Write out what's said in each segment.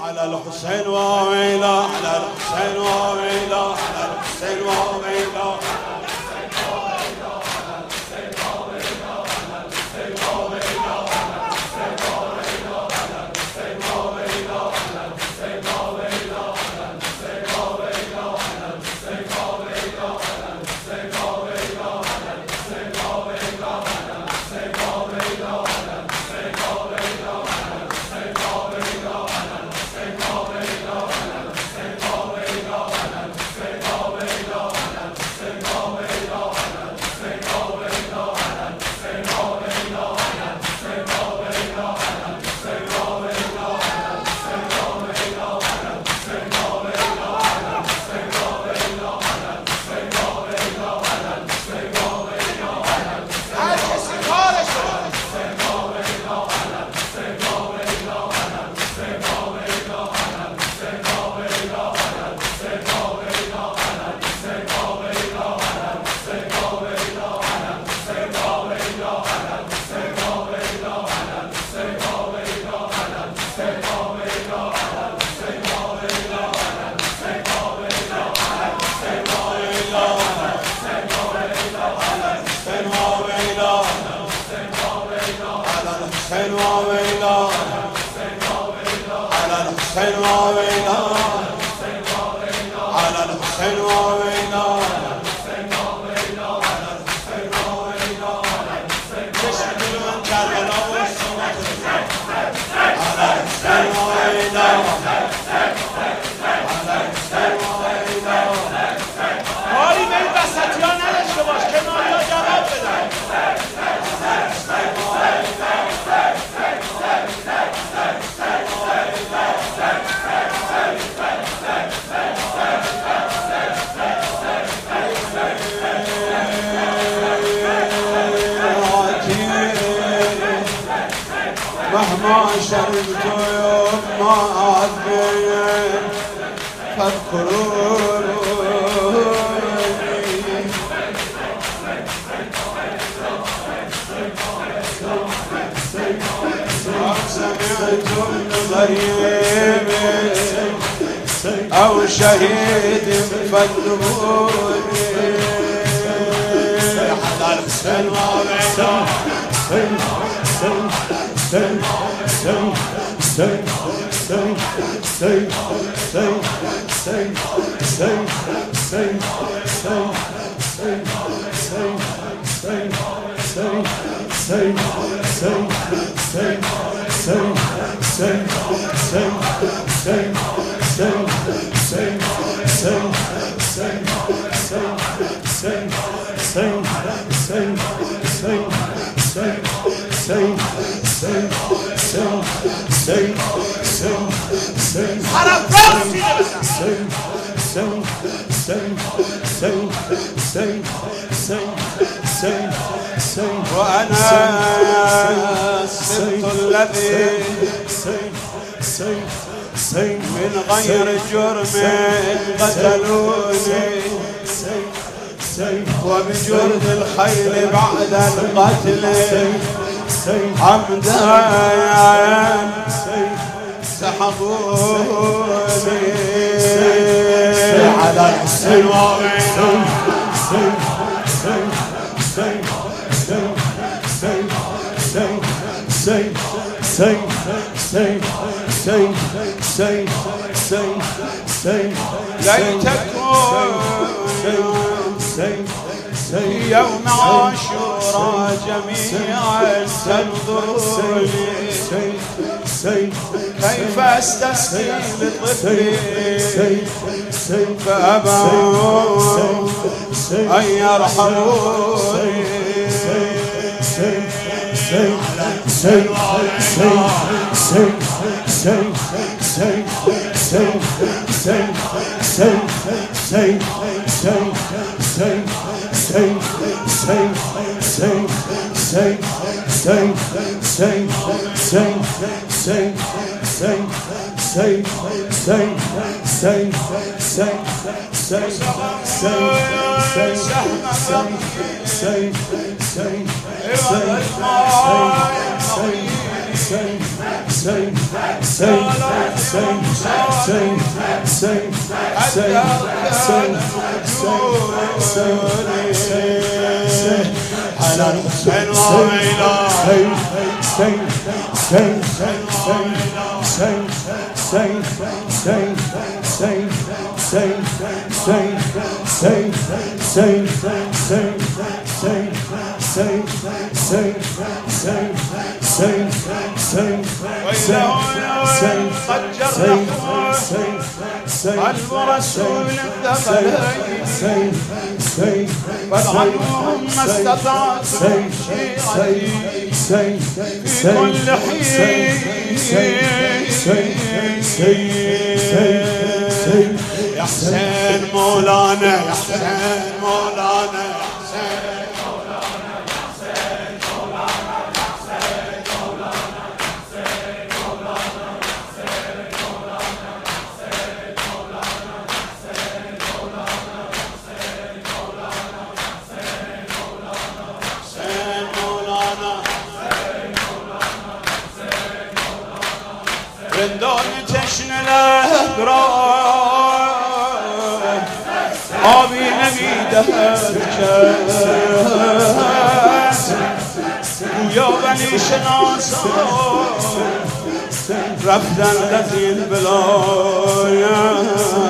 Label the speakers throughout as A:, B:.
A: على الحسين وويلا على الحسين وويلا على الحسين وويلا الحسين وويلا على الحسين وويلا على الحسين وويلا على الحسين وويلا يشهد من كربلاء والصمت على الحسين وويلا على الحسين وويلا کاری به این وسطی ها نداشته باش که نایا جواب بدن مهما شربت يوم ما أدري فاذكروني سمعتم غريب أو شهيد فاذكروني على الحسين وويلا وأنا السبط الذي من غير جرم قتلوني وبجرد الخيل بعد القتل عمدا سحقوني على الحسين وويلا ليتكن يوم عاشوراء جميعا تنظروني كيف استسقي لطفلي فأبوا أن يرحموني قلب رسول الدخل فادعوهم ما استطعتم شيعتي في كل حين يا حسين مولانا يا حسين مولانا يا حسين رندان تشنه لهدران آبی نمیده گویا ولی شناسان رفتن از این بلایم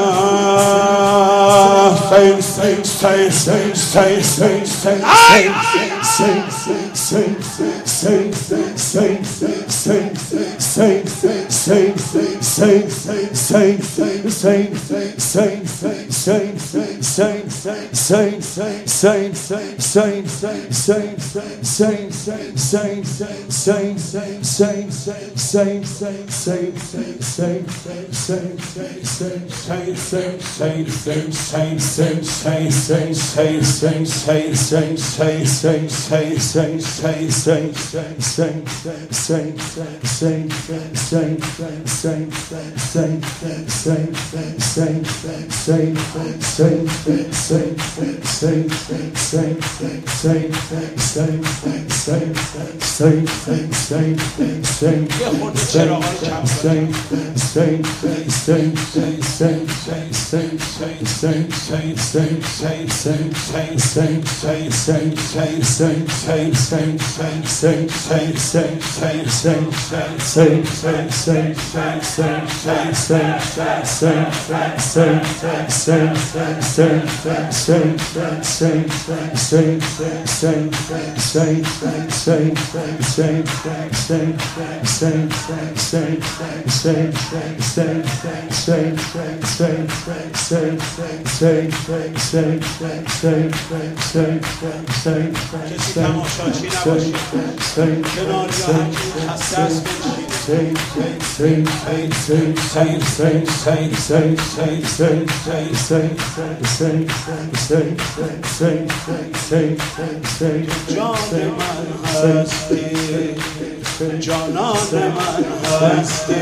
A: جانان من هستی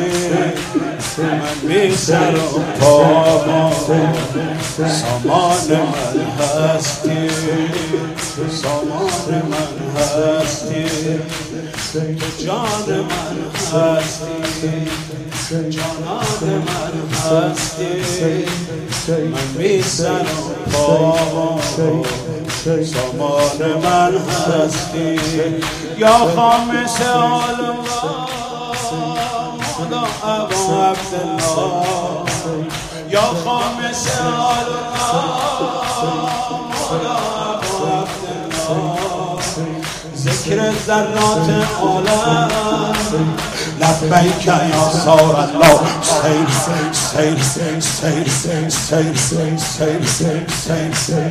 A: من بی سر و پا سامان من هستی سامان من هستی جان من هستی جانان من هستی من بی سر و پا سامان من هستی یا خامس عالم خدا ابا عبدالله یا خامس عالم خدا ابا عبدالله ذکر ذرات عالم لبیک یا سار الله سیر سیر سیر سیر سیر سیر سیر سیر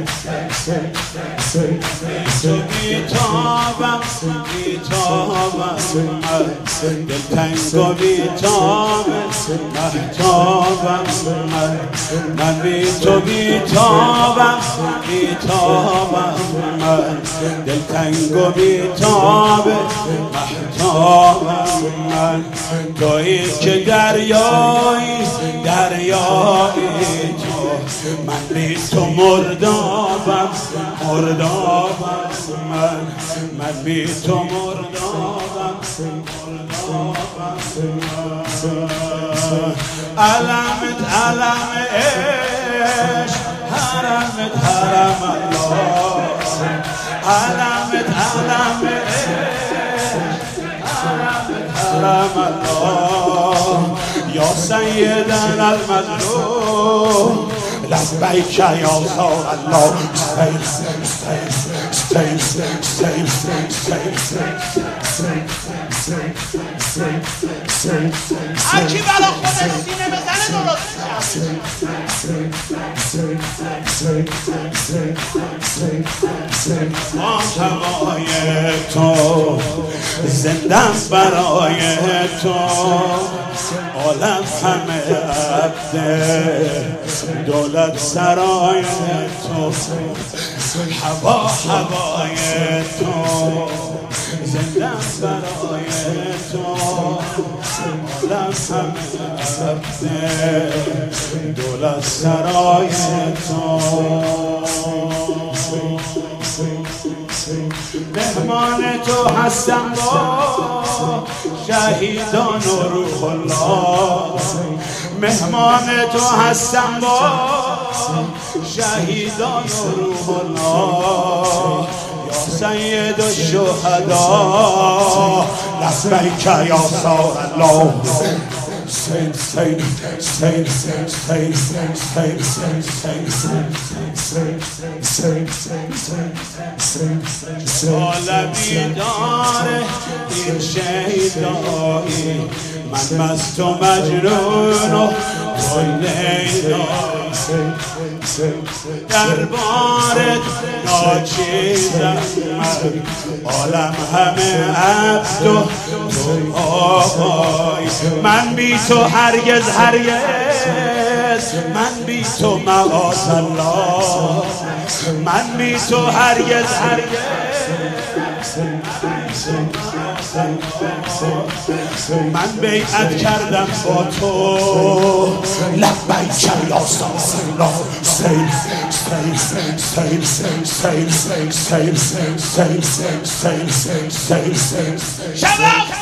A: سیر سیر بیتابم بیتابم دلتنگ و بیتابم محتابم من بی تو بیتابم بیتابم دلتنگ و بیتابم محتابم تویی که دریایی دریایی تو من بی تو مردابم مردابم من بی تو مردابم مردابم علمت علم عشق حرمت حرم الله علمت علم عشق حرمت حرم الله یا سیدنا المظلوم لبیک یا رسول الله
B: هرکی برا خودش سینه بزنه درست
A: ما هوای تو زندم برای تو عالم همه عبد دولت سرای تو هوای تو زندم برای تو عالم همه عبد دولت سرای تو مهمان تو هستم با شهیدان و روح الله مهمان تو هستم با شهیدان و روح الله یا سید الشهدا لبیک یا رسول الله عالمی داره این شیدایی من مست و مجنون و دربارت ناچیزم عالم همه عبد و تو آقای من بی تو هرگز هرگز من بی تو معاذالله من بی تو هرگز هرگز من بیعت کردم با تو لبیک یا رسول الله
B: شباب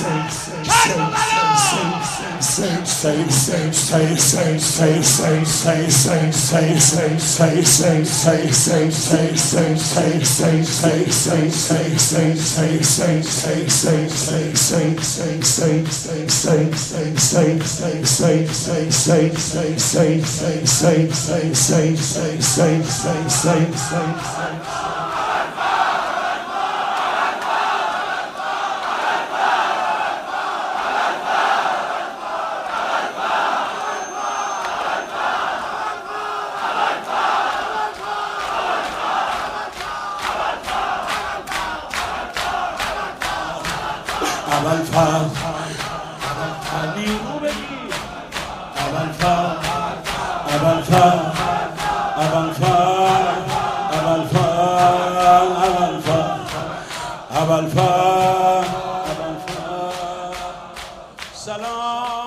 A: اول فرد سلام